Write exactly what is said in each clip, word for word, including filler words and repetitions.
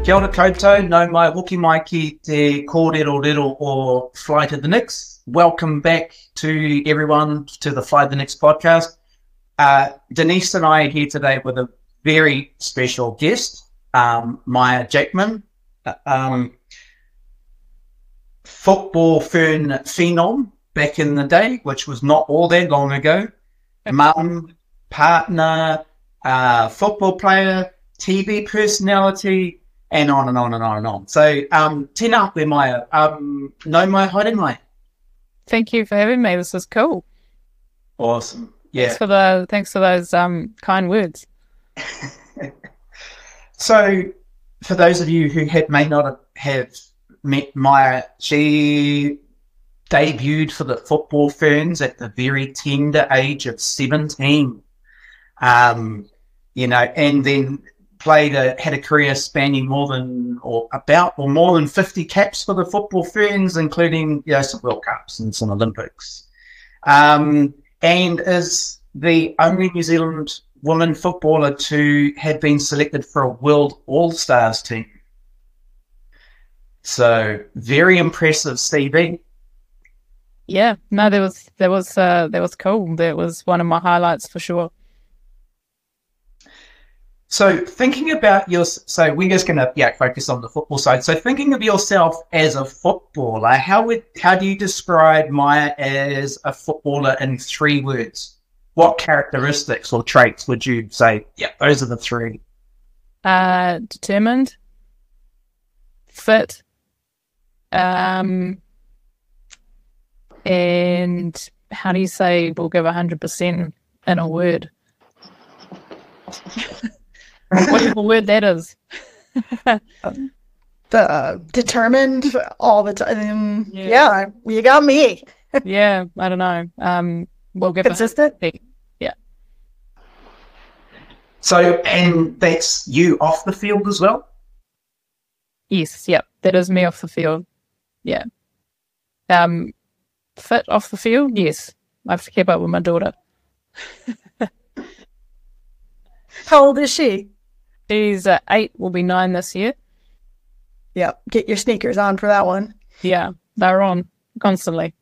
Kia ora koutou, no mai hoki mai ki te kōrero rero o Fly to the Nix. Welcome back to everyone to the Fly to the Nix podcast. Uh, Denise and I are here today with a very special guest, um, Maya Jackman, uh, um, football fern phenom back in the day, which was not all that long ago. Mum, partner, uh, football player, T V personality, and on and on and on and on. So, um, tēnā koe Maya, um, no mai haere mai. Thank you for having me. This was cool. Awesome. Yeah. Thanks for the thanks for those um kind words. So, for those of you who had, may not have met Maya, she debuted for the Football Ferns at the very tender age of seventeen. Um, you know, and then played a had a career spanning more than or about or more than fifty caps for the Football Ferns, including, you know, some World Cups and some Olympics. Um, and is the only New Zealand woman footballer to have been selected for a World All-Stars team. So very impressive C V. Yeah, no, there was there was uh that was cool. That was one of my highlights for sure. So thinking about your, so we're just going to yeah focus on the football side. So thinking of yourself as a footballer, how would how do you describe Maya as a footballer in three words? What characteristics or traits would you say? Yeah, those are the three. Uh, determined, fit, um, and how do you say we'll give a hundred percent in a word? Whatever word that is. the determined all the time. Yeah. Yeah, you got me. Yeah, I don't know. Um, we'll give Consistent. a yeah. So, and that's you off the field as well? Yes, yep. That is me off the field. Yeah. Um, fit off the field. Yes, I have to keep up with my daughter. How old is she? She's uh, eight. Will be nine this year. Yeah, get your sneakers on for that one. Yeah, they're on constantly.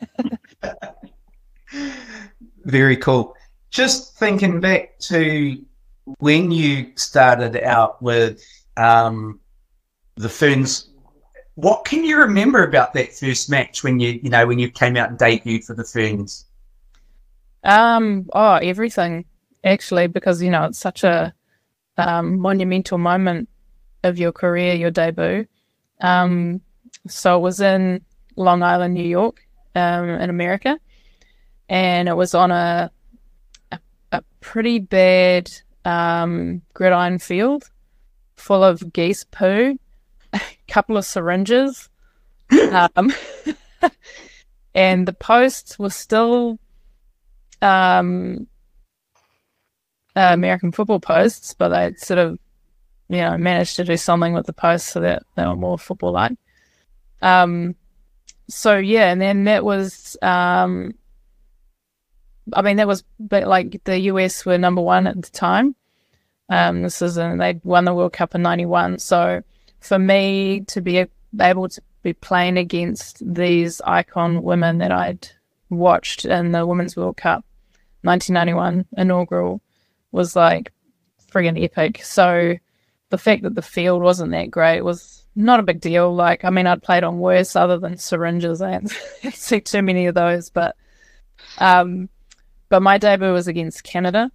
Very cool. Just thinking back to when you started out with um, the Ferns, what can you remember about that first match when you, you know, when you came out and debuted for the Ferns? Um, oh, everything actually, because you know it's such a um, monumental moment of your career, your debut. Um, so it was in Long Island, New York, um, in America, and it was on a a, a pretty bad um, gridiron field full of geese poo, a couple of syringes, um, and the post was still um, uh, American football posts, but they sort of, you know, managed to do something with the posts so that they were more football-like. Um, so yeah, and then that was, um, I mean, that was like the U S were number one at the time. Um, this is, and they'd won the World Cup in ninety-one. So for me to be able to be playing against these icon women that I'd watched in the Women's World Cup nineteen ninety-one inaugural was like friggin' epic. So the fact that the field wasn't that great was not a big deal. Like, I mean, I'd played on worse other than syringes. I hadn't seen too many of those, but um, but my debut was against Canada,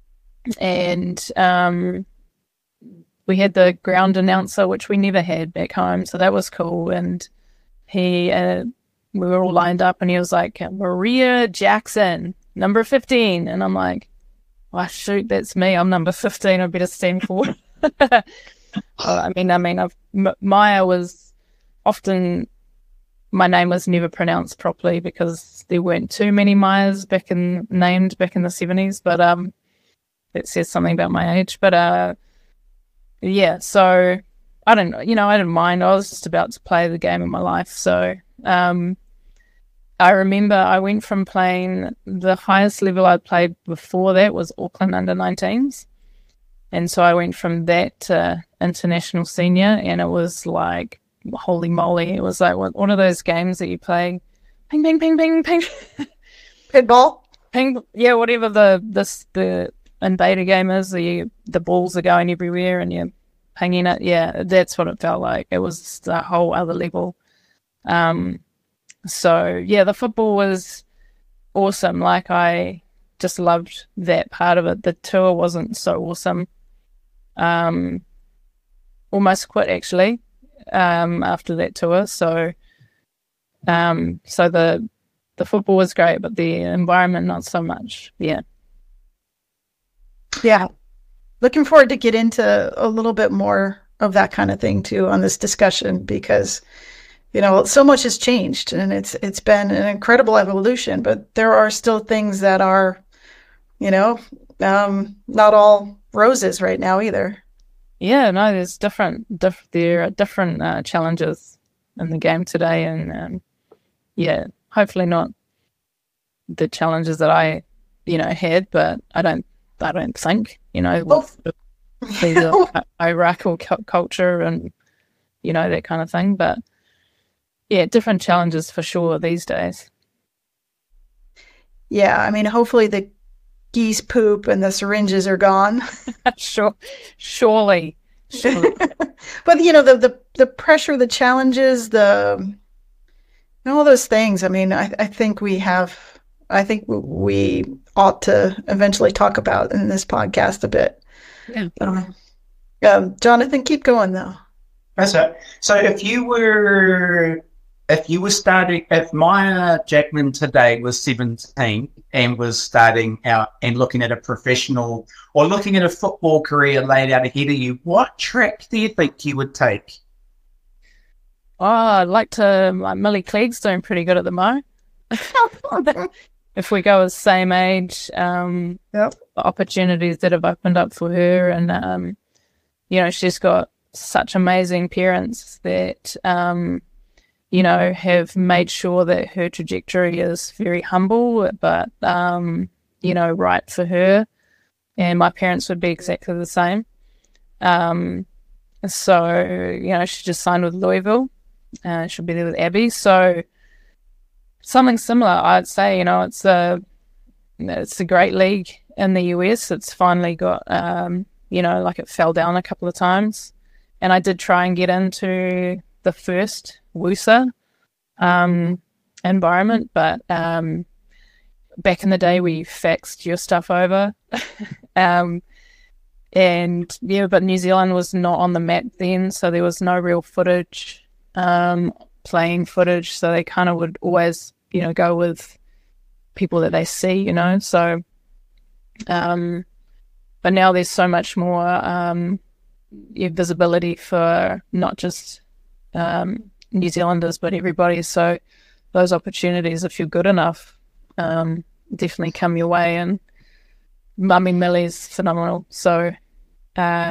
and um, we had the ground announcer, which we never had back home, so that was cool. And he, uh, we were all lined up, and he was like, Maria Jackson, number fifteen, and I'm like, oh shoot, that's me. I'm number fifteen. I better stand forward. uh, I mean, I mean, I've, M- Maya was often, my name was never pronounced properly because there weren't too many Mayas back in named back in the seventies. But um, it says something about my age. But uh, yeah. So I don't, you know, I didn't mind. I was just about to play the game of my life. So um, I remember I went from playing the highest level I'd played before that was Auckland under nineteens. And so I went from that to international senior, and it was like, holy moly, it was like one of those games that you play, ping, ping, ping, ping, ping, Pinball? ping, yeah, whatever the this the in beta game is, the the balls are going everywhere and you're pinging it. Yeah, that's what it felt like. It was a whole other level. Um, so yeah, the football was awesome. Like, I just loved that part of it. The tour wasn't so awesome. Um, almost quit actually um, after that tour. So, um, so the the football was great, but the environment not so much. Yeah. Yeah. Looking forward to get into a little bit more of that kind of thing too on this discussion, because, you know, so much has changed and it's it's been an incredible evolution, but there are still things that are, you know, um, not all roses right now either. Yeah, no, there's different, diff- there are different uh, challenges in the game today, and um, yeah, hopefully not the challenges that I, you know, had, but I don't, I don't think, you know, Oh. with the hierarchical cu- culture and, you know, that kind of thing. But yeah, different challenges for sure these days. Yeah, I mean, hopefully the geese poop and the syringes are gone. sure, surely, surely. But you know, the, the the pressure, the challenges, the all those things. I mean, I, I think we have. I think we ought to eventually talk about in this podcast a bit. Yeah. Um, um, Jonathan, keep going though. That's it. So if you were, if you were starting, if Maya Jackman today was seventeen and was starting out and looking at a professional or looking at a football career laid out ahead of you, what track do you think you would take? Oh, I'd like to, like Millie Clegg's doing pretty good at the moment. If we go as same age, um, Yep. the opportunities that have opened up for her, and um, you know, she's got such amazing parents that um, you know, have made sure that her trajectory is very humble, but um, you know, right for her. And my parents would be exactly the same. Um, so you know, she just signed with Louisville. Uh, she'll be there with Abby. So something similar, I'd say. You know, it's a it's a great league in the U S. It's finally got, um, you know, like it fell down a couple of times, and I did try and get into the first W U S A um, environment, but um, back in the day we faxed your stuff over, um, and yeah, but New Zealand was not on the map then, so there was no real footage. Um, playing footage, so they kind of would always, you know, go with people that they see, you know. So, um, but now there's so much more um, yeah, visibility for not just um, New Zealanders, but everybody. So those opportunities, if you're good enough, um, definitely come your way. And Mummy Millie's phenomenal. So, uh,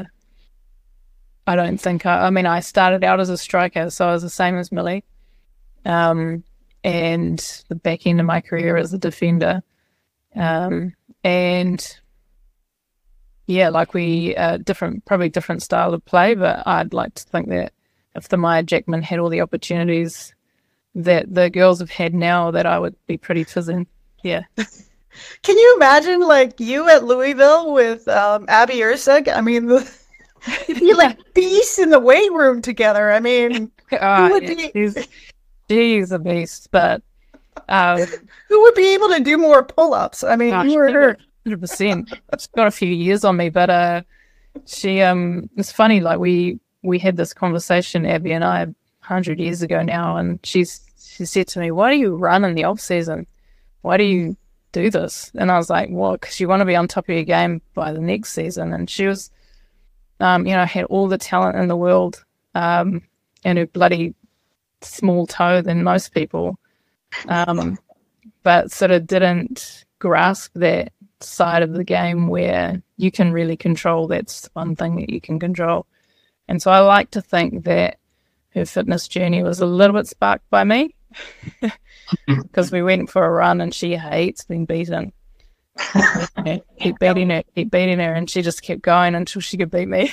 I don't think I, I mean, I started out as a striker, so I was the same as Millie. Um, and the back end of my career as a defender. Um, and yeah, like we, uh, different, probably different style of play, but I'd like to think that if the Maya Jackman had all the opportunities that the girls have had now, that I would be pretty fizzing. Yeah. Can you imagine, like, you at Louisville with um, Abby Erceg? I mean, the, you'd be like beasts in the weight room together. I mean, Oh, who, would yeah, be, she's, she's a beast, but um, who would be able to do more pull-ups? I mean, gosh, you were her. one hundred percent. She's got a few years on me, but uh, she um, it's funny. Like we we had this conversation, Abby and I, a hundred years ago now, and she's she said to me, "Why do you run in the off season? Why do you do this?" And I was like, "Well, because you want to be on top of your game by the next season." And she was, um, you know, had all the talent in the world, um, and her bloody small toe than most people, um, but sort of didn't grasp that side of the game where you can really control. That's one thing that you can control. And so I like to think that her fitness journey was a little bit sparked by me, because we went for a run and she hates being beaten. Keep beating her, keep beating her, and she just kept going until she could beat me.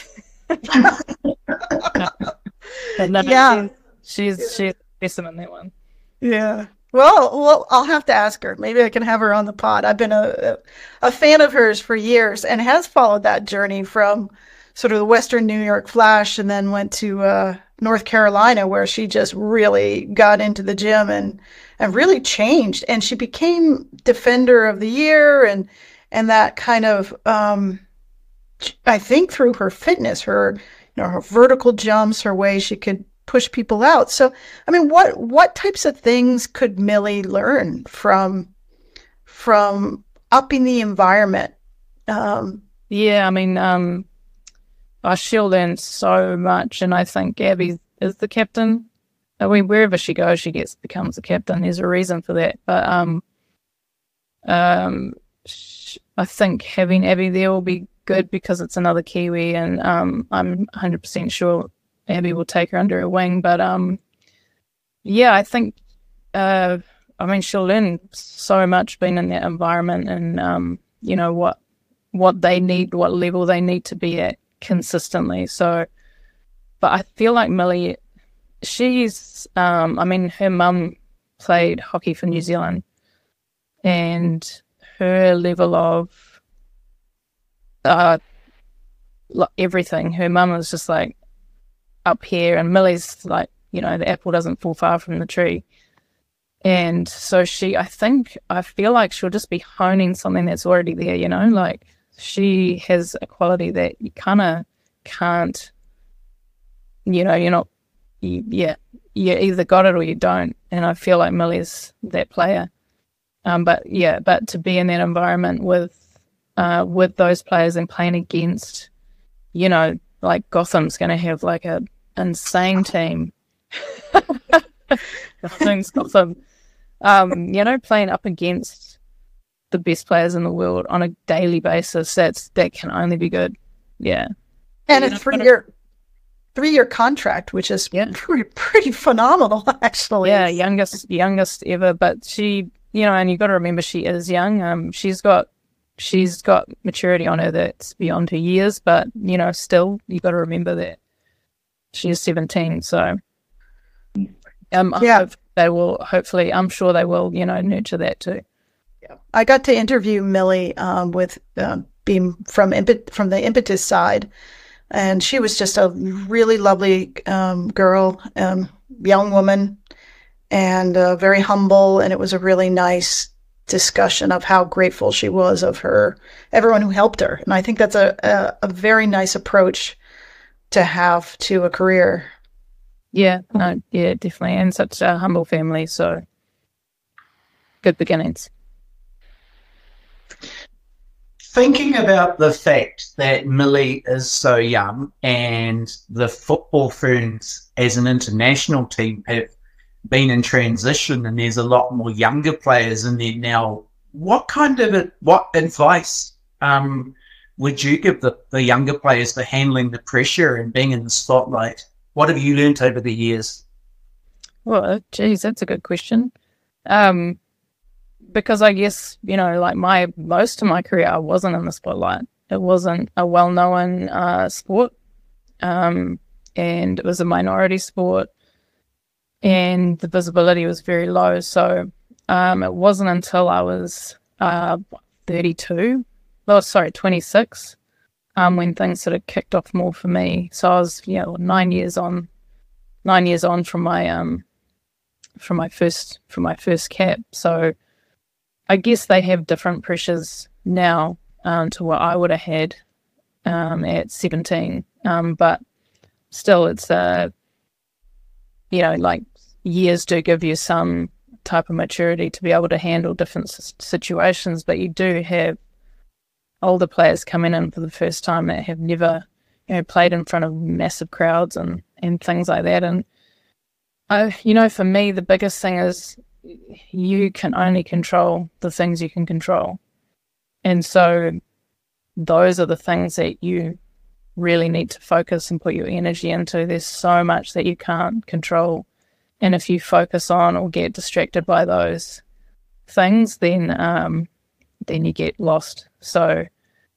But no, Yeah. she's she's she's awesome in that one. Yeah. Well, well, I'll have to ask her. Maybe I can have her on the pod. I've been a a fan of hers for years and has followed that journey from sort of the Western New York Flash and then went to uh, North Carolina where she just really got into the gym and and really changed. And she became Defender of the Year and and that kind of um, I think through her fitness, her you know her vertical jumps, her way she could push people out. So, I mean, what what types of things could Millie learn from from upping the environment? Um, Yeah, I mean, um, oh, she'll learn so much, and I think Gabby is the captain. I mean, wherever she goes, she gets becomes the captain. There's a reason for that, but um, um, sh- I think having Abby there will be good because it's another Kiwi, and um, I'm one hundred percent sure Abby will take her under her wing. But um, yeah, I think uh, I mean she'll learn so much being in that environment, and um, you know what what they need, what level they need to be at consistently. So, but I feel like Millie, she's um, I mean her mum played hockey for New Zealand, and her level of uh, lo- everything. Her mum was just like up here, and Millie's like, you know, the apple doesn't fall far from the tree. And so she, I think, I feel like she'll just be honing something that's already there, you know, like she has a quality that you kind of can't, you know, you're not, you, yeah, you either got it or you don't. And I feel like Millie's that player. Um, but yeah, but to be in that environment with, uh, with those players and playing against, you know, like Gotham's going to have like a insane team. Gotham's Gotham. Um, you know, playing up against the best players in the world on a daily basis, that's that can only be good. Yeah. and You a know, three year three year contract, which is Yeah. pretty, pretty phenomenal, actually. Yeah, youngest youngest ever, but she, you know, and you got to remember she is young. Um, she's got she's got maturity on her that's beyond her years, but you know, still you got to remember that she is seventeen. So, um, I Yeah. hope they will. Hopefully, I'm sure they will. You know, nurture that too. I got to interview Millie um, with um, being from Impet- from the Impetus side, and she was just a really lovely um, girl, um, young woman, and uh, very humble. And it was a really nice discussion of how grateful she was of her everyone who helped her. And I think that's a a, a very nice approach to have to a career. Yeah, no, yeah, definitely, and such a humble family. So, good beginnings. Thinking about the fact that Millie is so young and the football ferns as an international team have been in transition and there's a lot more younger players in there now, what kind of what advice um, would you give the, the younger players for handling the pressure and being in the spotlight? What have you learnt over the years? Well, geez, that's a good question. Um, because I guess, you know, like my most of my career, I wasn't in the spotlight. It wasn't a well-known uh, sport, um, and it was a minority sport, and the visibility was very low. So um, it wasn't until I was uh, thirty-two, well, sorry, twenty-six, um, when things sort of kicked off more for me. So I was, you know, nine years on, nine years on from my um, from my first from my first cap. So I guess they have different pressures now um, to what I would have had um, at seventeen. Um, but still, it's, uh, you know, like years do give you some type of maturity to be able to handle different s- situations. But you do have older players coming in for the first time that have never, you know, played in front of massive crowds and, and things like that. And, I, you know, for me, the biggest thing is you can only control the things you can control. And so those are the things that you really need to focus and put your energy into. There's so much that you can't control. And if you focus on or get distracted by those things, then um, then you get lost. So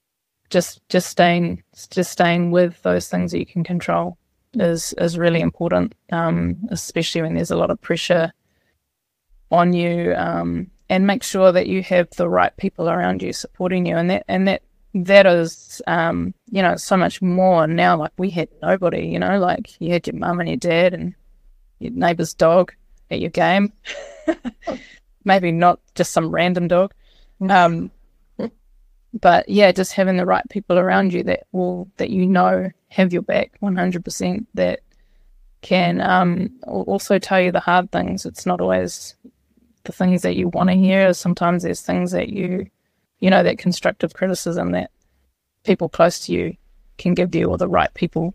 just just staying just staying with those things that you can control is is really important, um, especially when there's a lot of pressure on you, um, and make sure that you have the right people around you supporting you, and that and that that is um, you know, so much more now. Like, we had nobody, you know, like you had your mum and your dad and your neighbour's dog at your game. Maybe not just some random dog. Um, but yeah, just having the right people around you that will, that you know have your back one hundred percent, that can um, also tell you the hard things. It's not always the things that you want to hear. Sometimes there's things that you, you know, that constructive criticism that people close to you can give you, or the right people.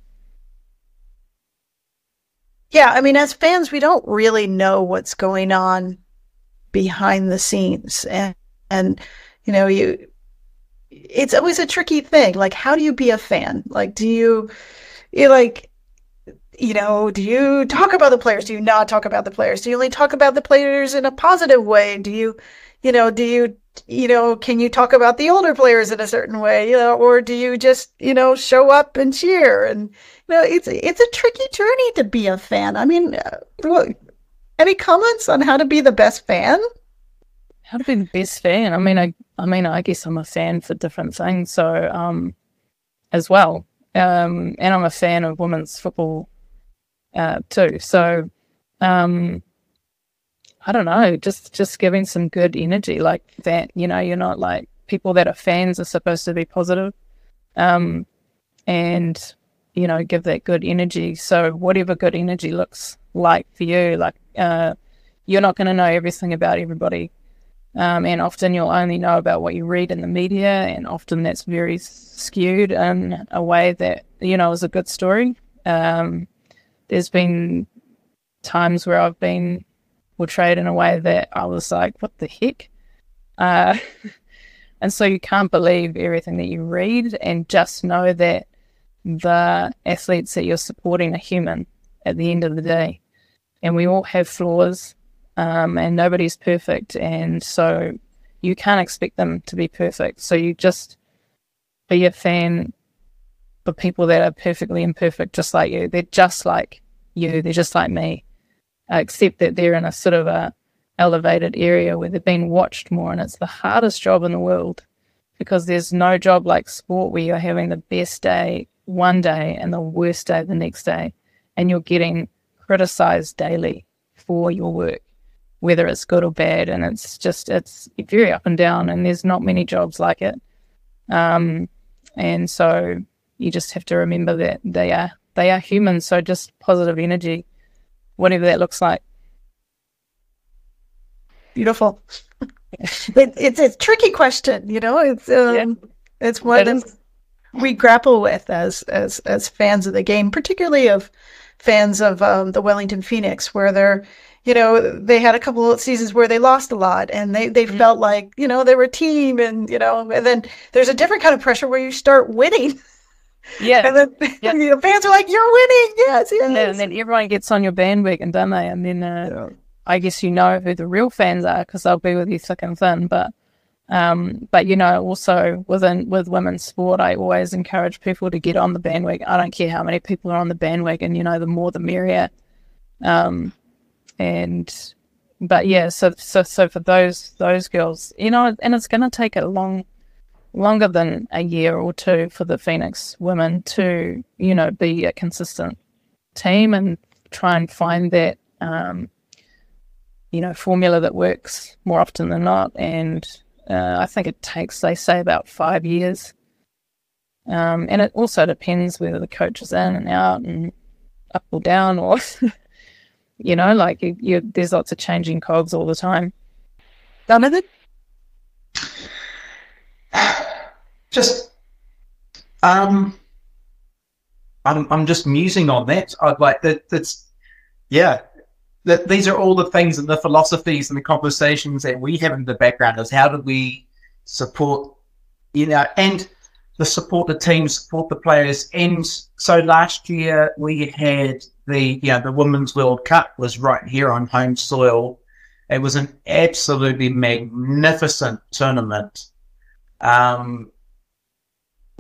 Yeah, I mean, as fans, we don't really know what's going on behind the scenes, and and you know, you it's always a tricky thing. Like, how do you be a fan? Like, do you you like you know, do you talk about the players? Do you not talk about the players? Do you only talk about the players in a positive way? Do you you know, do you you know, can you talk about the older players in a certain way, you know, or do you just, you know, show up and cheer? And, you know, it's, it's a tricky journey to be a fan. I mean, uh, any comments on how to be the best fan? How to be the best fan? I mean, I, I mean, I guess I'm a fan for different things. So, um, as well, um, and I'm a fan of women's football, uh, too. So, um, I don't know, just, just giving some good energy like that. You know, you're not like, people that are fans are supposed to be positive, um, and, you know, give that good energy. So whatever good energy looks like for you, like, uh, you're not going to know everything about everybody. Um, and often you'll only know about what you read in the media, and often that's very skewed in a way that, you know, is a good story. Um, there's been times where I've been portrayed in a way that I was like, what the heck? Uh, and so you can't believe everything that you read, and just know that the athletes that you're supporting are human at the end of the day. And we all have flaws, um, and nobody's perfect. And so you can't expect them to be perfect. So you just be a fan for people that are perfectly imperfect, just like you. They're just like you. They're just like me. Except that they're in a sort of a elevated area where they're being watched more, and it's the hardest job in the world, because there's no job like sport where you're having the best day one day and the worst day the next day, and you're getting criticized daily for your work, whether it's good or bad. And it's just, it's very up and down, and there's not many jobs like it. Um, and so you just have to remember that they are, they are humans. So just positive energy, whatever that looks like. Beautiful. it, it's a tricky question, you know. It's um, yeah. it's one that we grapple with as as as fans of the game, particularly of fans of um, the Wellington Phoenix, where they're, you know, they had a couple of seasons where they lost a lot, and they they mm-hmm. felt like, you know, they were a team, and you know, and then there's a different kind of pressure where you start winning. Yeah, and then yep. you know, fans are like, "You're winning, yes, yes." And then, and then everyone gets on your bandwagon, don't they? And then uh, yeah. I guess you know who the real fans are, because they'll be with you thick and thin. But, um, but you know, also within with women's sport, I always encourage people to get on the bandwagon. I don't care how many people are on the bandwagon. You know, the more the merrier. Um, and but yeah, so so so for those those girls, you know, and it's going to take a long. longer than a year or two for the Phoenix women to, you know, be a consistent team and try and find that, um, you know, formula that works more often than not. And uh, I think it takes, they say, about five years. Um, and it also depends whether the coach is in and out and up or down, or, you know, like you, you, there's lots of changing cogs all the time. Jonathan? Just, um, I'm I'm just musing on that. I'd like that. That's, yeah. That these are all the things and the philosophies and the conversations that we have in the background. Is how do we support, you know, and the support the team, support the players. And so last year we had the, you know, the Women's World Cup was right here on home soil. It was an absolutely magnificent tournament. Um.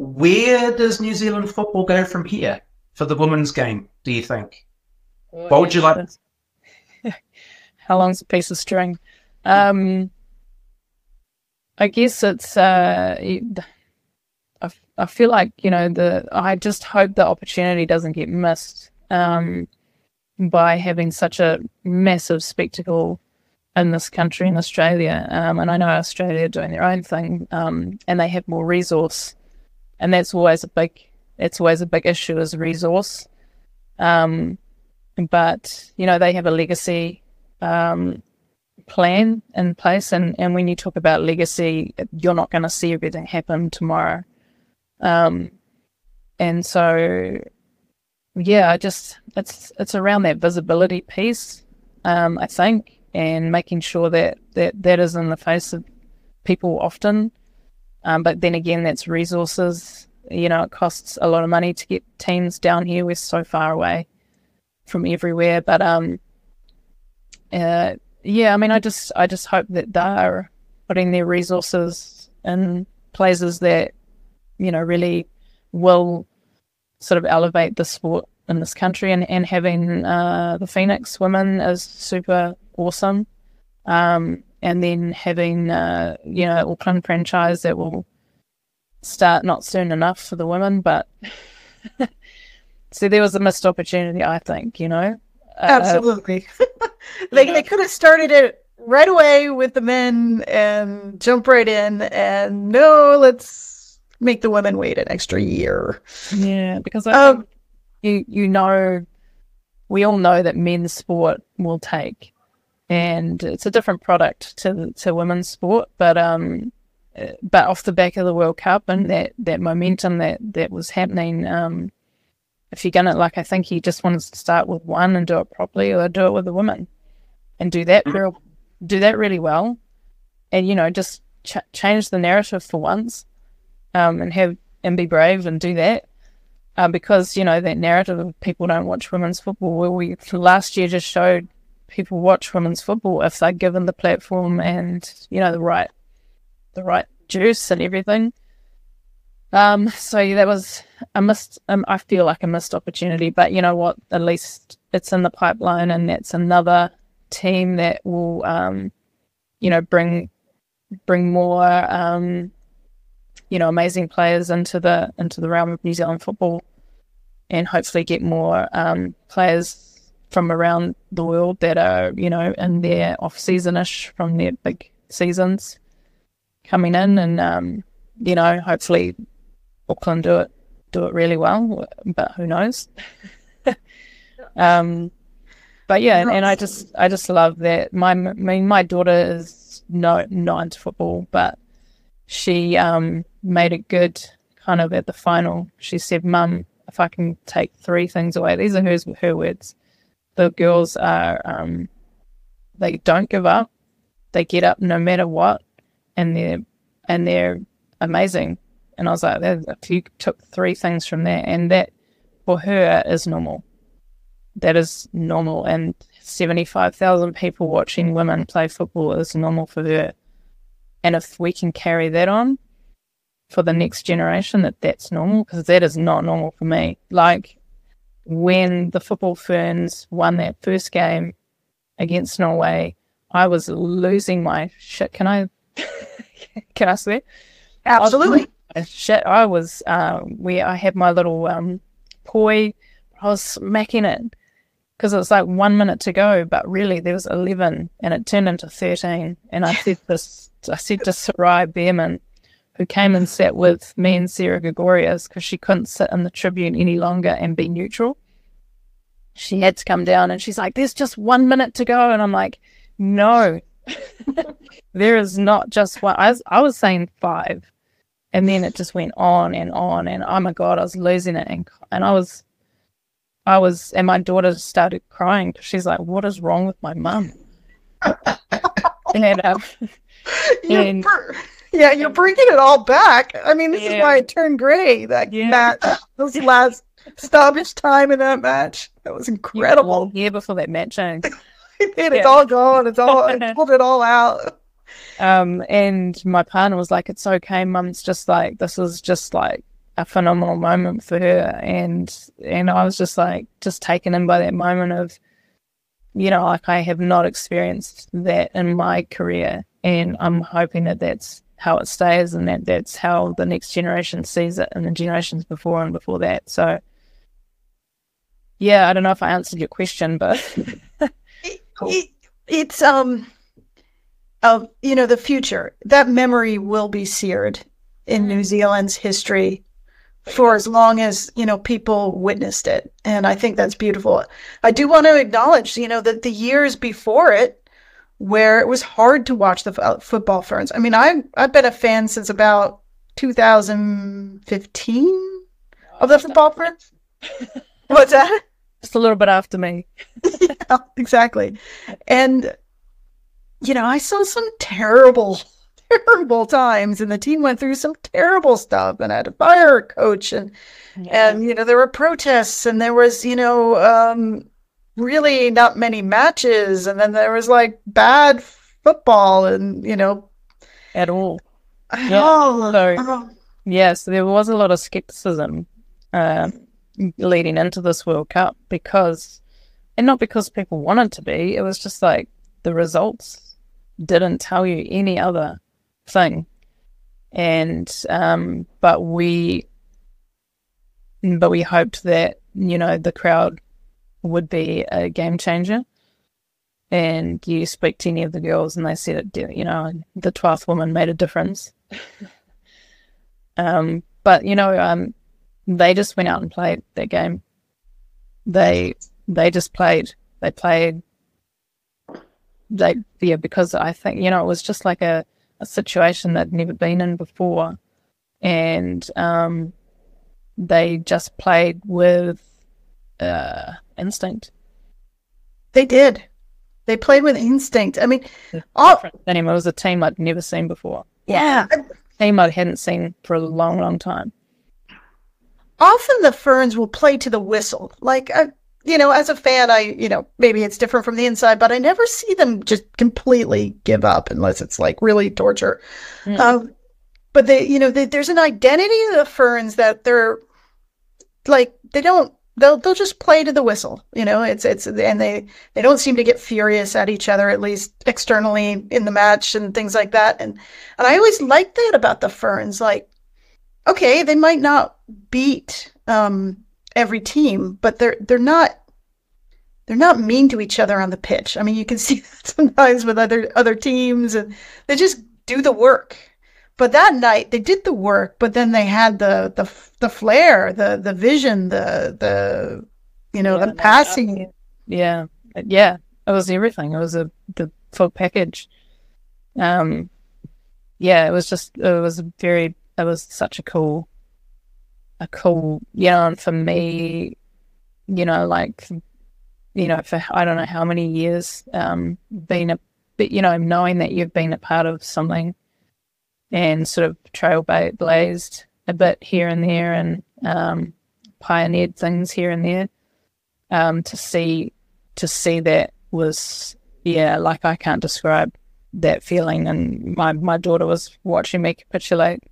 where does New Zealand football go from here for the women's game, do you think? Oh, what would you like? How long's a piece of string? Um, I guess it's, uh, I, I feel like, you know, the I just hope the opportunity doesn't get missed um, by having such a massive spectacle in this country, in Australia. Um, and I know Australia are doing their own thing um, and they have more resource. And that's always a big, it's always a big issue is resource. Um, but, you know, they have a legacy um, plan in place. And, and when you talk about legacy, you're not going to see everything happen tomorrow. Um, and so, yeah, I just, it's, it's around that visibility piece, um, I think, and making sure that, that that is in the face of people often. Um, but then again, that's resources. You know, it costs a lot of money to get teams down here. We're so far away from everywhere. But, um, uh, yeah, I mean, I just, I just hope that they're putting their resources in places that, you know, really will sort of elevate the sport in this country, and, and having uh, the Phoenix women is super awesome. Um, and then having, uh, you know, Auckland franchise that will start not soon enough for the women, but so there was a missed opportunity, I think, you know. Absolutely. Uh, they, they could have started it right away with the men and jump right in, and no, let's make the women wait an extra year. Yeah, because I um, think you you know, we all know that men's sport will take, and it's a different product to to women's sport. But um, but off the back of the World Cup and that that momentum that that was happening, um, if you're gonna, like, I think he just wants to start with one and do it properly, or do it with the women and do that real, do that really well, and you know, just ch- change the narrative for once. Um, and have and be brave and do that, uh, because you know that narrative of people don't watch women's football. Well, we last year just showed people watch women's football if they're given the platform and you know the right, the right juice and everything. Um, so yeah, that was a missed. Um, I feel like a missed opportunity, but you know what? At least it's in the pipeline, and that's another team that will, um, you know, bring bring more. Um, you know, amazing players into the into the realm of New Zealand football, and hopefully get more um, players from around the world that are, you know, in their off-season-ish from their big seasons coming in, and um, you know, hopefully Auckland do it do it really well, but who knows? um, but yeah, and, and I just I just love that. My I mean, my daughter is no not into football, but she um, made it good kind of at the final. She said, Mum, if I can take three things away, these are her, her words. The girls are, um, they don't give up. They get up no matter what, and they're, and they're amazing. And I was like, if you took three things from that, and that for her is normal. That is normal. And seventy-five thousand people watching women play football is normal for her. And if we can carry that on for the next generation, that that's normal, because that is not normal for me. Like when the Football Ferns won that first game against Norway, I was losing my shit. Can I, can I swear? Absolutely. I was, shit, I was, uh, where I had my little um, poi, I was smacking it because it was like one minute to go, but really there was eleven and it turned into thirteen. And I said this, I said to Sarai Behrman, who came and sat with me and Sarah Gregorius because she couldn't sit in the Tribune any longer and be neutral. She had to come down, and she's like, there's just one minute to go. And I'm like, no, there is not just one. I was, I was saying five. And then it just went on and on. And oh my God, I was losing it. And, and I was, I was, and my daughter started crying because she's like, what is wrong with my mum? and, um, and br- yeah, you're bringing it all back. I mean, this yeah. is why it turned gray. That Yeah. match, those last stoppage time in that match, that was incredible. Yeah, before that match, and, And it's Yeah. all gone. It's all I pulled it all out. um, and my partner was like, "It's okay, Mum. It's just like this is just like a phenomenal moment for her, and and I was just like just taken in by that moment of, you know, like I have not experienced that in my career, and I'm hoping that that's how it stays, and that that's how the next generation sees it, and the generations before and before that. So yeah, I don't know if I answered your question, but cool. it, it's um of you know the future. That memory will be seared in New Zealand's history for as long as, you know, people witnessed it. And I think that's beautiful. I do want to acknowledge, you know, that the years before it, where it was hard to watch the f- football ferns. I mean, I, I've been a fan since about two thousand fifteen of the football ferns. What's that? Just a little bit after me. Yeah, exactly. And, you know, I saw some terrible terrible times, and the team went through some terrible stuff, and I had to fire a coach, and yeah. and you know there were protests, and there was you know um, really not many matches, and then there was like bad football, and you know at all. Yeah. Oh, so, oh. yeah, so there was a lot of skepticism uh, leading into this World Cup, because, and not because people wanted to be, it was just like the results didn't tell you any other thing. And um but we but we hoped that, you know, the crowd would be a game changer. And you speak to any of the girls and they said it, you know, the twelfth woman made a difference. um but you know um they just went out and played that game. They they just played they played they yeah because I think, you know, it was just like a a situation they'd never been in before, and um, they just played with uh, instinct. They did. They played with instinct. I mean, all, it was a team I'd never seen before. Yeah, a team I hadn't seen for a long, long time. Often the Ferns will play to the whistle. Like, I, you know, as a fan, I, you know, maybe it's different from the inside, but I never see them just completely give up unless it's like really torture. Mm. Um, but they, you know, they, there's an identity of the Ferns that they're like, they don't, they'll, they'll just play to the whistle, you know, it's, it's, and they, they don't seem to get furious at each other, at least externally in the match and things like that. And, and I always liked that about the Ferns. Like, okay, they might not beat, um, every team, but they're they're not they're not mean to each other on the pitch. I mean, you can see that sometimes with other other teams, and they just do the work. But that night they did the work, but then they had the the the flair, the the vision, the the you know yeah, the passing. Yeah, yeah, it was everything. It was a the full package. Um, yeah, it was just it was a very it was such a cool. A cool, you know, and for me, you know, like, you know, for I don't know how many years, um, being a bit, you know, knowing that you've been a part of something and sort of trailblazed a bit here and there, and um, pioneered things here and there, um, to see, to see that was, yeah, like I can't describe that feeling. And my, my daughter was watching me capitulate.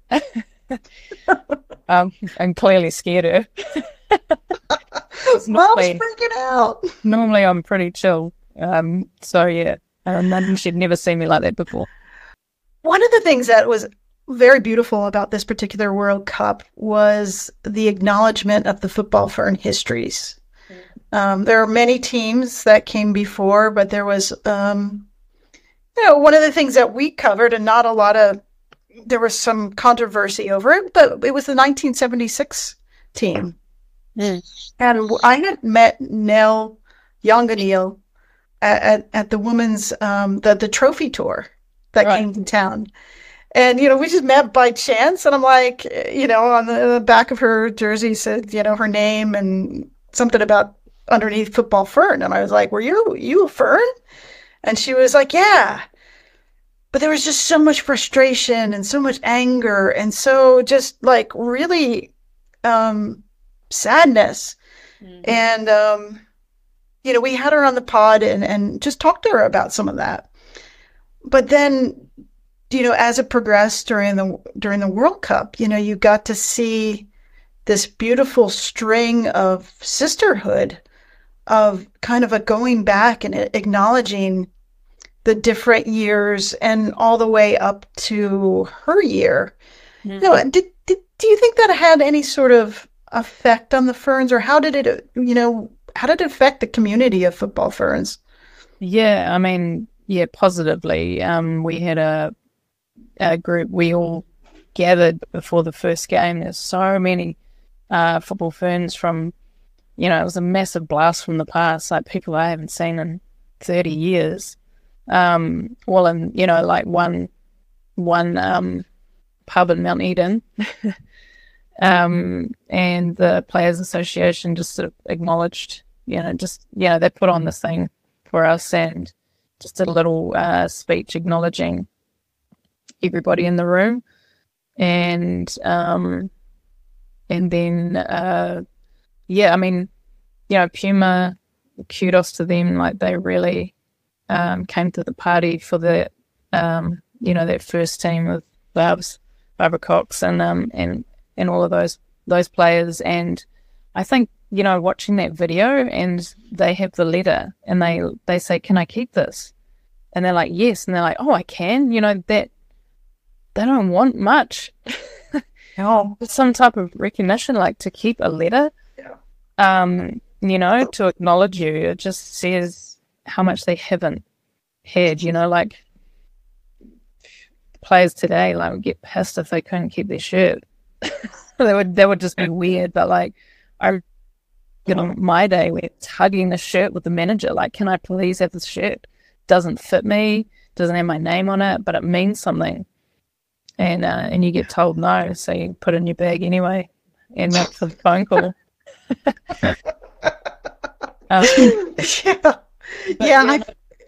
um, and clearly scared her. Mom's freaking out. Normally I'm pretty chill. Um, so yeah, and then she'd never seen me like that before. One of the things that was very beautiful about this particular World Cup was the acknowledgement of the football fern histories. Mm. Um, there are many teams that came before, but there was, um, you know, one of the things that we covered, and not a lot of there was some controversy over it, but it was the nineteen seventy-six team. Mm. And I had met Nell Yanganil at, at, at the women's, um, the, the trophy tour that right. came to town. And, you know, we just met by chance. And I'm like, you know, on the, the back of her jersey said, you know, her name and something about underneath football fern. And I was like, were you, you a fern? And she was like, yeah. But there was just so much frustration and so much anger and so just like really um, sadness. Mm-hmm. And, um, you know, we had her on the pod and, and just talked to her about some of that. But then, you know, as it progressed during the during the World Cup, you know, you got to see this beautiful string of sisterhood, of kind of a going back and acknowledging the different years and all the way up to her year. Mm-hmm. You know, did, did do you think that had any sort of effect on the Ferns, or how did it, you know, how did it affect the community of football Ferns? Yeah, I mean, yeah, positively. Um, we had a a group. We all gathered before the first game. There's so many uh, football Ferns from, you know, it was a massive blast from the past. Like people I haven't seen in thirty years. Um, well, in, you know, like one one um, pub in Mount Eden. um, and the Players Association just sort of acknowledged, you know, just, you know, they put on this thing for us and just did a little uh, speech acknowledging everybody in the room. And um, and then, uh, yeah, I mean, you know, Puma, kudos to them. Like they really um, came to the party for the, um, you know, that first team with Barb's, Barbara Cox and um and and all of those those players. And I think, you know, watching that video and they have the letter and they they say, "Can I keep this?" And they're like, "Yes." And they're like, "Oh, I can." You know, that they don't want much. Oh, some type of recognition, like to keep a letter. Yeah. Um, you know, to acknowledge you. It just says how much they haven't had, you know, like players today like would get pissed if they couldn't keep their shirt. they would that would just be weird. But like I you know, my day we're hugging the shirt with the manager, like, "Can I please have this shirt? Doesn't fit me, doesn't have my name on it, but it means something." And uh, and you get told no, so you put it in your bag anyway and make the phone call. um, yeah, yeah. I,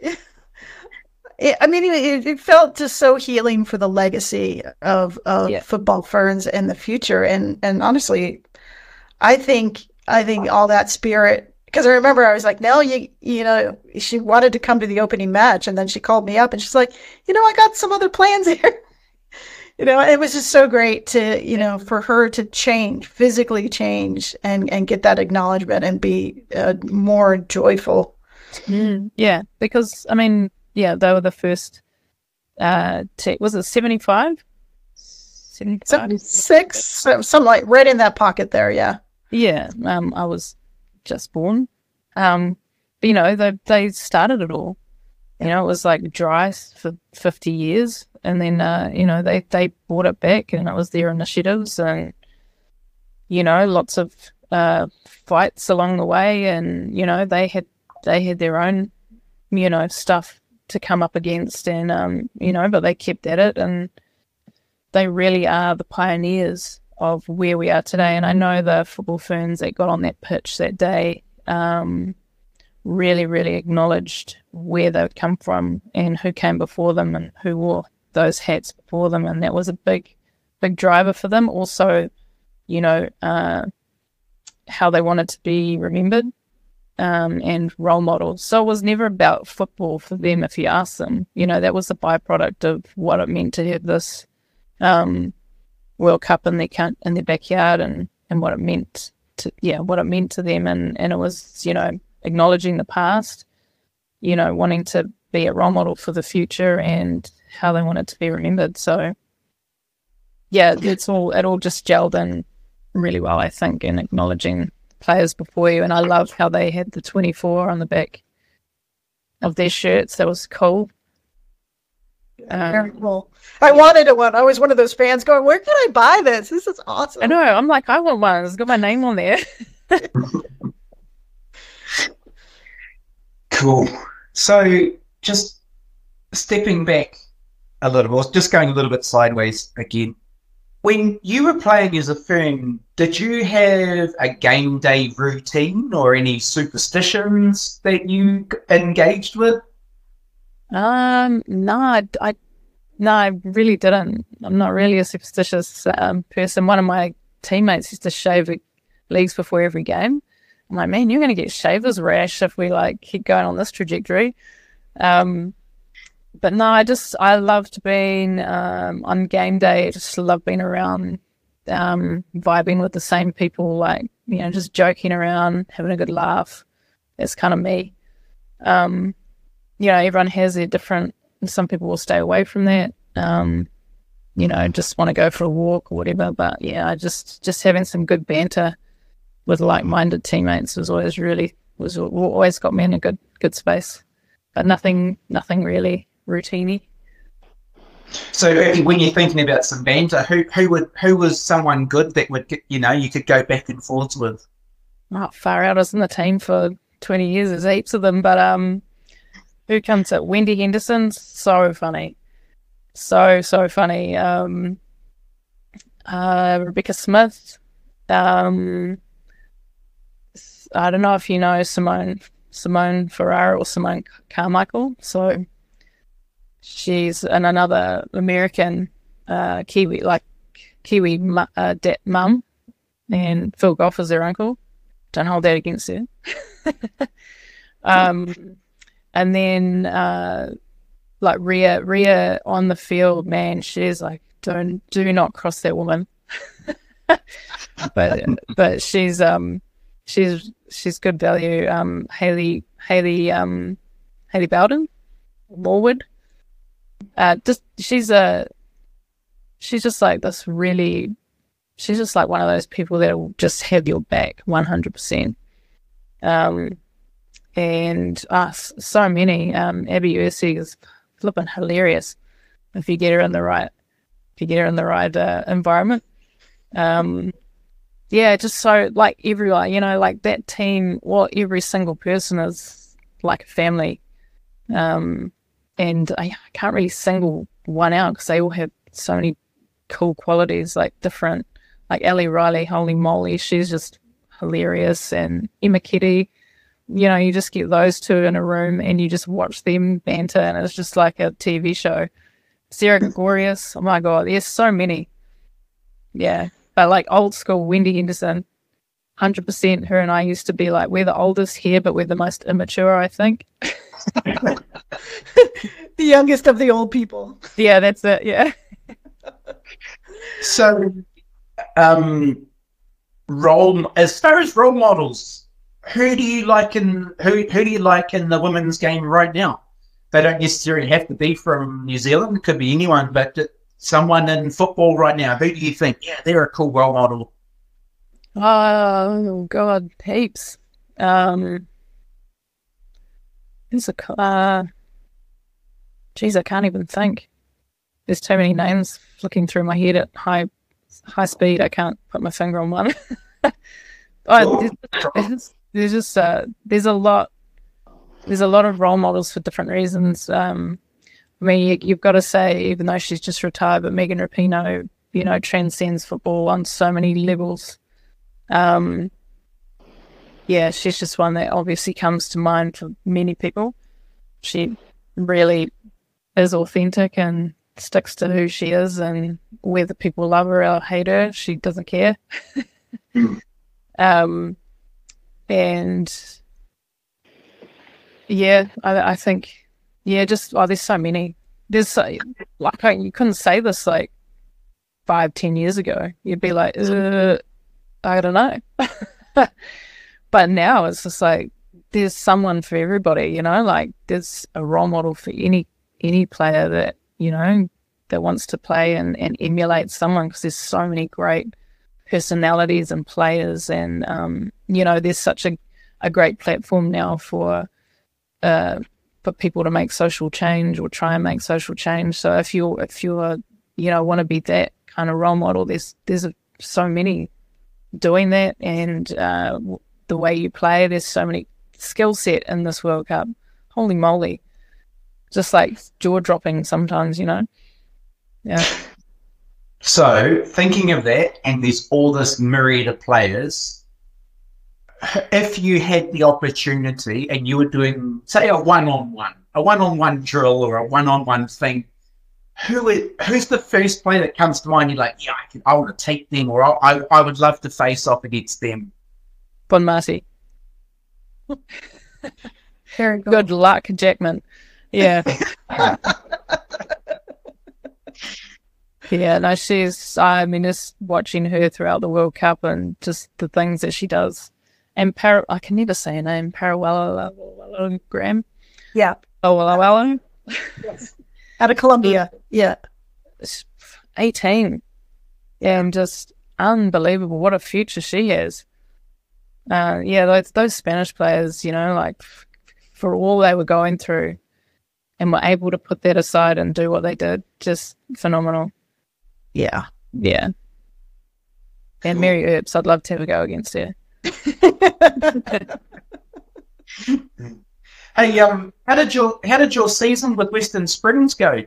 it, I mean, it, it felt just so healing for the legacy of, of yeah. football Ferns in the future. And and honestly, I think I think all that spirit. Because I remember I was like, "No, you you know," she wanted to come to the opening match, and then she called me up and she's like, "You know, I got some other plans here." You know, it was just so great to, you know, for her to change, physically change and, and get that acknowledgement and be uh, more joyful. Mm, yeah, because, I mean, yeah, they were the first, uh, te- was it seventy-five? seventy-five? seventy-six, something like right in that pocket there, yeah. Yeah, um, I was just born. Um, but, you know, they, they started it all. You know, it was like dry for fifty years. And then, uh, you know, they, they brought it back and it was their initiatives and, you know, lots of uh, fights along the way. And, you know, they had they had their own, you know, stuff to come up against and, um, you know, but they kept at it and they really are the pioneers of where we are today. And I know the football Ferns that got on that pitch that day um, really, really acknowledged where they'd come from and who came before them and who wore those hats before them, and that was a big big driver for them. Also, you know, uh, how they wanted to be remembered um, and role models. So it was never about football for them. If you ask them, you know, that was a byproduct of what it meant to have this um, World Cup in their in their backyard and and what it meant to yeah what it meant to them, and and it was, you know, acknowledging the past, you know, wanting to be a role model for the future and how they wanted to be remembered. So yeah, it's all it all just gelled in really well, I think, in acknowledging players before you. And I love how they had the twenty-four on the back of their shirts. That was cool. Um, Very cool. I wanted a one. I was one of those fans going, "Where can I buy this? This is awesome." I know. I'm like, I want one. It's got my name on there. Cool. So just stepping back a little, or just going a little bit sideways again. When you were playing as a Fern, did you have a game day routine or any superstitions that you engaged with? Um, no, I, I, no, I really didn't. I'm not really a superstitious um, person. One of my teammates used to shave legs before every game. I'm like, "Man, you're going to get shaver's rash if we like keep going on this trajectory." Um, but no, I just I loved being um, on game day. I just love being around um, vibing with the same people, like, you know, just joking around, having a good laugh. That's kind of me. Um, you know, everyone has their different, some people will stay away from that, um, you know, just want to go for a walk or whatever. But yeah, I just, just having some good banter with like-minded teammates was always really, was always got me in a good, good space. But nothing, nothing really routine-y. So when you're thinking about some banter, who who would who was someone good that would get, you know, you could go back and forth with? Oh, far out. I was in the team for twenty years. There's heaps of them. But um, who comes at Wendy Henderson? So funny. So, so funny. Um, uh, Rebecca Smith. Um, I don't know if you know Simone Simone Ferrara or Simone Carmichael. So she's an, another American uh, Kiwi, like Kiwi mu- uh, de- mum, and Phil Goff is their uncle. Don't hold that against her. um, and then uh, like Rhea, Rhea on the field, man, she's like, don't do not cross that woman. but but she's um she's she's good value. Um, Haley Haley um Haley Bowden, Morwood. Uh, just she's a she's just like this really. She's just like one of those people that will just have your back one hundred percent. Um, and uh, so many. Um, Abby Ursig is flipping hilarious if you get her in the right, if you get her in the right uh, environment. Um, yeah, just so like everyone, you know, like that team. Well, every single person is like a family. Um, and I, I can't really single one out because they all have so many cool qualities, like different. Like Ellie Riley, holy moly, she's just hilarious. And Emma Kitty, you know, you just get those two in a room and you just watch them banter and it's just like a T V show. Sarah Gregorius, oh my God, there's so many. Yeah, but like old school Wendy Henderson, one hundred percent her and I used to be like, we're the oldest here, but we're the most immature, I think. The youngest of the old people. Yeah, that's it, yeah. So, um, role as far as role models, who do you like in who who do you like in the women's game right now? They don't necessarily have to be from New Zealand; it could be anyone. But someone in football right now, who do you think? Yeah, they're a cool role model. Oh God, heaps. Um, it's a uh, geez, I can't even think. There's too many names flicking through my head at high high speed. I can't put my finger on one. oh, there's, there's, there's just uh, there's a lot. There's a lot of role models for different reasons. Um, I mean, you, you've got to say, even though she's just retired, but Megan Rapinoe, you know, transcends football on so many levels. Um, yeah, she's just one that obviously comes to mind for many people. She really is authentic and sticks to who she is, and whether people love her or hate her, she doesn't care. um, and yeah, I, I think, yeah, just oh, there's so many. There's so, like I, you couldn't say this like five, ten years ago. You'd be like, uh, I don't know. But now it's just like there's someone for everybody. You know, like there's a role model for any any player that, you know, that wants to play and, and emulate someone, because there's so many great personalities and players, and um, you know, there's such a, a great platform now for uh, for people to make social change or try and make social change. So if you're if you're you know want to be that kind of role model, there's there's a, so many doing that, and uh, the way you play, there's so many skill set in this World Cup. Holy moly. Just like jaw dropping sometimes, you know. Yeah. So thinking of that, and there's all this myriad of players. If you had the opportunity and you were doing, say, a one-on-one, a one-on-one drill or a one-on-one thing, who is, who's the first player that comes to mind? You're like, yeah, I, can, I want to take them, or I, I would love to face off against them. Bon Marty. Very good. Good luck, Jackman. Yeah. Yeah, no, she's, I mean, just watching her throughout the World Cup and just the things that she does. And para, I can never say her name, Parallelogram. Yeah. Oh, well, well, Yes. Out of Colombia. Yeah. eighteen. Yeah, and just unbelievable. What a future she has. Uh, yeah, those, those Spanish players, you know, like f- for all they were going through and were able to put that aside and do what they did, just phenomenal. Yeah. Yeah. And Mary Earps, I'd love to have a go against her. Hey, um, how did your how did your season with Western Springs go?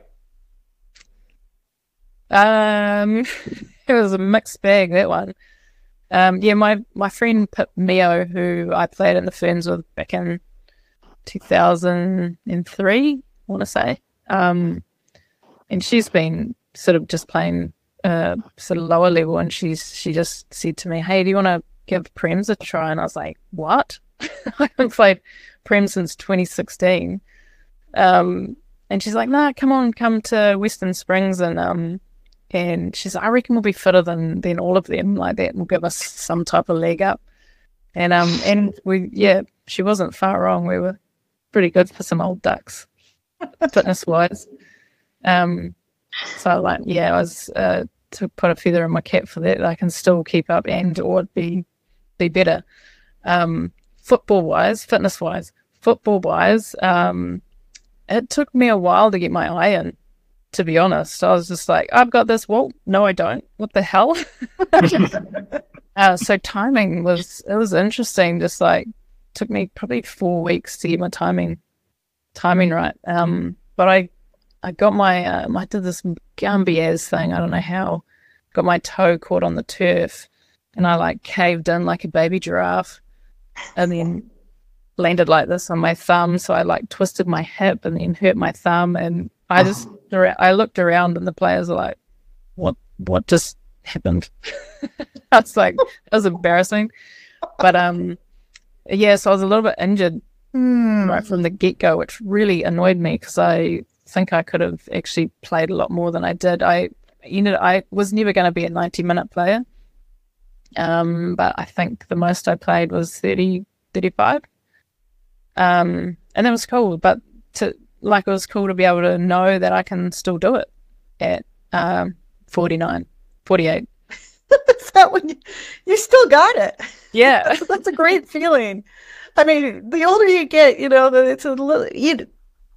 Um, it was a mixed bag, that one. Um, yeah, my, my friend Pip Mio, who I played in the Ferns with back in two thousand three, I want to say. Um, and she's been sort of just playing uh, sort of lower level, and she's she just said to me, hey, do you want to give Prems a try? And I was like, what? I haven't played Prem since twenty sixteen. Um, and she's like, nah, come on, come to Western Springs, and um, and she's like, I reckon we'll be fitter than than all of them, like that will give us some type of leg up. And um, and we, yeah, she wasn't far wrong. We were pretty good for some old ducks, fitness wise. Um, so like, yeah, I was uh, to put a feather in my cap for that. I can still keep up and or be be better. Um, football wise, fitness wise, football wise, um, it took me a while to get my eye in. To be honest, I was just like, I've got this. Well, no, I don't. What the hell? uh, so timing was it was interesting. Just like took me probably four weeks to get my timing timing right. Um, but I I got my um, I did this Gambiers thing. I don't know how. Got my toe caught on the turf, and I like caved in like a baby giraffe, and then landed like this on my thumb. So I like twisted my hip and then hurt my thumb, and I just I looked around and the players were like, "What? What just happened?" I was like, "That was embarrassing." But um, yeah. So I was a little bit injured Mm. right from the get go, which really annoyed me because I think I could have actually played a lot more than I did. I, you know, I was never going to be a ninety minute player. Um, but I think the most I played was thirty, thirty-five. Um, and that was cool. But to like, it was cool to be able to know that I can still do it at um forty-nine, forty-eight. Is that when you, you still got it? Yeah. That's, that's a great feeling. I mean, the older you get, you know, it's a little, you,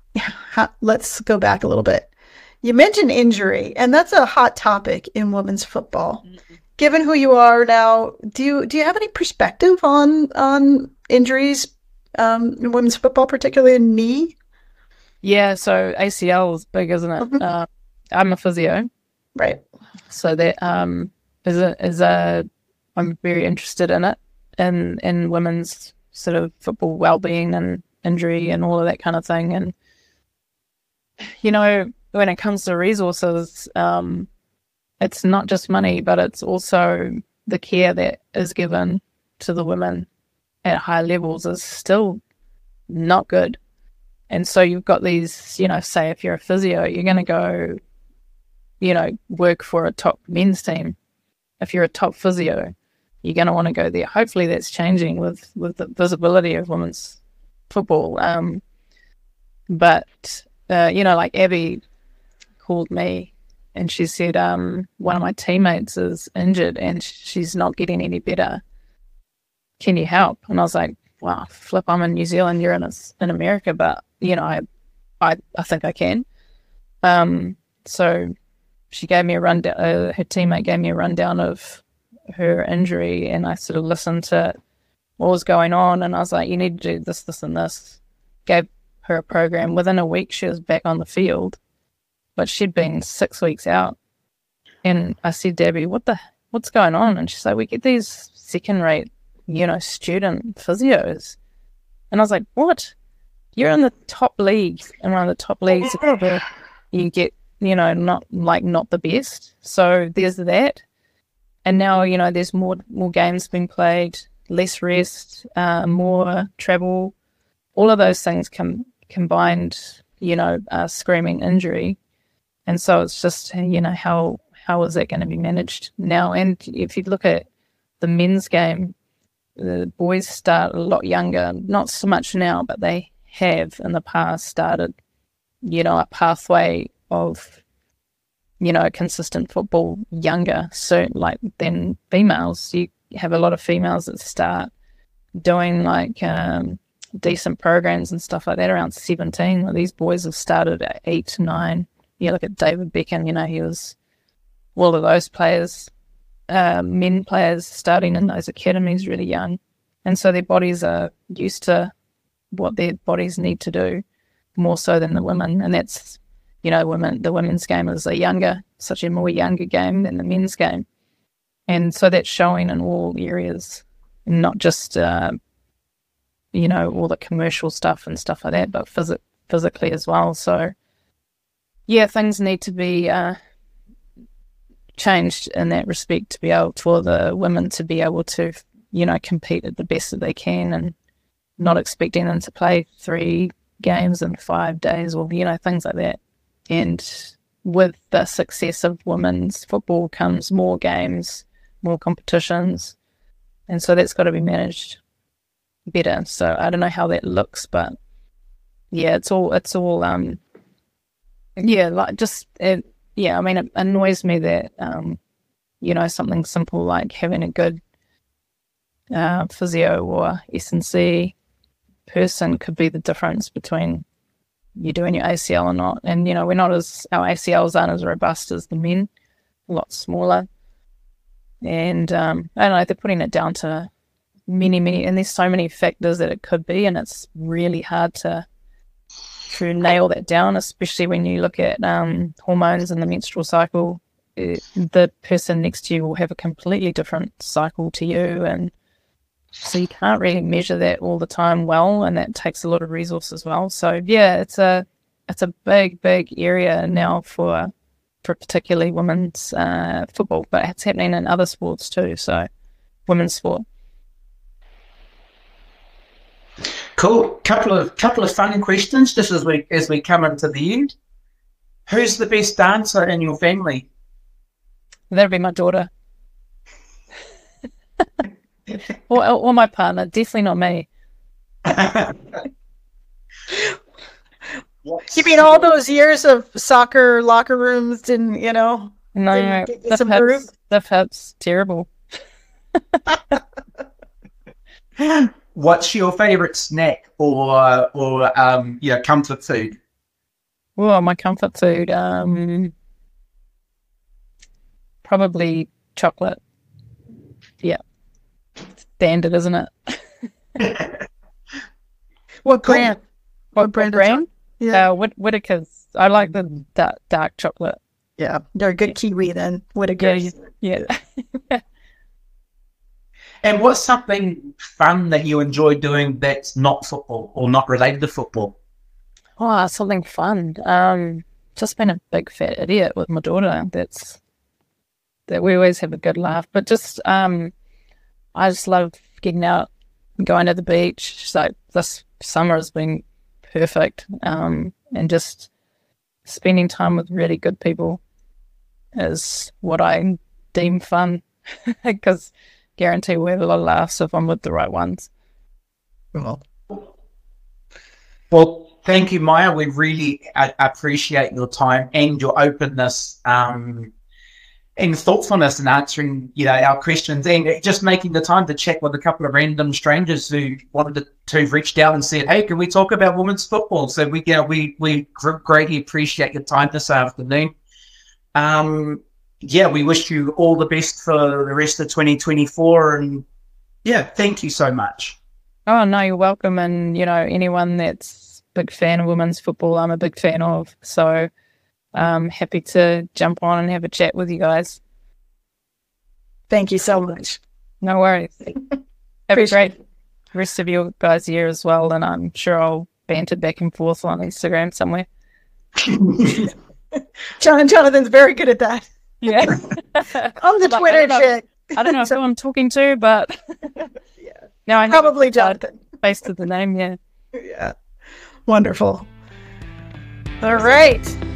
let's go back a little bit. You mentioned injury, and that's a hot topic in women's football. Mm-hmm. Given who you are now, do you, do you have any perspective on, on injuries um, in women's football, particularly in knee? Yeah. So A C L is big, isn't it? Mm-hmm. Uh, I'm a physio. Right. So that, um, is a, is a, I'm very interested in it, in, in women's sort of football well-being and injury and all of that kind of thing. And, you know, when it comes to resources, um, it's not just money, but it's also the care that is given to the women at high levels is still not good. And so you've got these, you know, say if you're a physio, you're going to go, you know, work for a top men's team. If you're a top physio, you're going to want to go there. Hopefully that's changing with, with the visibility of women's football. Um, but, uh, you know, like Abby called me and she said, um, one of my teammates is injured and she's not getting any better. Can you help? And I was like, wow, flip, I'm in New Zealand, you're in, a, in America, but, you know, I, I, I think I can. Um, so she gave me a rundown, uh, her teammate gave me a rundown of her injury, and I sort of listened to what was going on, and I was like, you need to do this, this, and this. Gave her a program. Within a week, she was back on the field, but she'd been six weeks out. And I said, Debbie, what the, what's going on? And she's like, we get these second-rate, you know, student physios. And I was like, what? You're in the top leagues, and one of the top leagues, you get, you know, not like not the best. So there's that. And now, you know, there's more more games being played, less rest, uh, more travel. All of those things com- combined, you know, uh, screaming injury. And so it's just, you know, how how is that going to be managed now? And if you look at the men's game, the boys start a lot younger, not so much now, but they have in the past started, you know, a pathway of, you know, consistent football younger, so like than females. You have a lot of females that start doing like um, decent programs and stuff like that around seventeen. Well, these boys have started at eight, nine. You look at David Beckham, you know, he was all of those players, uh, men players starting in those academies really young. And so their bodies are used to what their bodies need to do more so than the women. And that's, you know, women, the women's game is a younger, such a more younger game than the men's game. And so that's showing in all areas, not just, uh, you know, all the commercial stuff and stuff like that, but phys- physically as well. So, yeah, things need to be uh, changed in that respect to be able for the women to be able to, you know, compete at the best that they can, and not expecting them to play three games in five days or, you know, things like that. And with the success of women's football comes more games, more competitions. And so that's got to be managed better. So I don't know how that looks, but yeah, it's all, it's all, um, yeah, like just, it, yeah, I mean, it annoys me that, um, you know, something simple like having a good uh, physio or S and C person could be the difference between you doing your A C L or not. And, you know, we're not as, our A C Ls aren't as robust as the men, a lot smaller. And um, I don't know, they're putting it down to many, many, and there's so many factors that it could be, and it's really hard to to nail that down, especially when you look at um, hormones and the menstrual cycle. It, the person next to you will have a completely different cycle to you, and so you can't really measure that all the time well, and that takes a lot of resource as well. So yeah, it's a it's a big, big area now for for particularly women's uh, football, but it's happening in other sports too. So women's sport. Cool. Couple of couple of fun questions just as we as we come into the end. Who's the best dancer in your family? That'd be my daughter. or, or my partner. Definitely not me. You mean all those years of soccer locker rooms didn't, you know? No, no, the hips, the hips, terrible. What's your favourite snack or or um yeah comfort food? Well, my comfort food, um, probably chocolate. Yeah, standard, isn't it? What brand? What, what brand? brand? Yeah, uh, Whit- Whittaker's. I like the dark, dark chocolate. Yeah, they're a good Kiwi then. Whittaker's. Yeah. yeah. And what's something fun that you enjoy doing that's not football or not related to football? Oh, something fun. Um, just been a big fat idiot with my daughter. That's that we always have a good laugh. But just um, I just love getting out, and going to the beach. So this summer has been perfect. Um, and just spending time with really good people is what I deem fun, because guarantee we'll have a lot of laughs if I'm with the right ones. Well, well thank you, Maya. We really uh, appreciate your time and your openness um, and thoughtfulness in answering, you know, our questions, and just making the time to chat with a couple of random strangers who wanted to, to have reached out and said, "Hey, can we talk about women's football?" So we, you know, we we greatly appreciate your time this afternoon. Um, yeah, we wish you all the best for the rest of twenty twenty-four, and yeah, thank you so much. Oh, no, you're welcome. And, you know, anyone that's a big fan of women's football, I'm a big fan of. So I'm happy to jump on and have a chat with you guys. Thank you so much. No worries. Have a great rest of your guys' year as well, and I'm sure I'll banter back and forth on Instagram somewhere. John Jonathan's very good at that. Yeah. I'm the Twitter chick. I don't know who I'm talking to, but yeah. No, I probably Jonathan. Based on the name, yeah. Yeah. Wonderful. All right.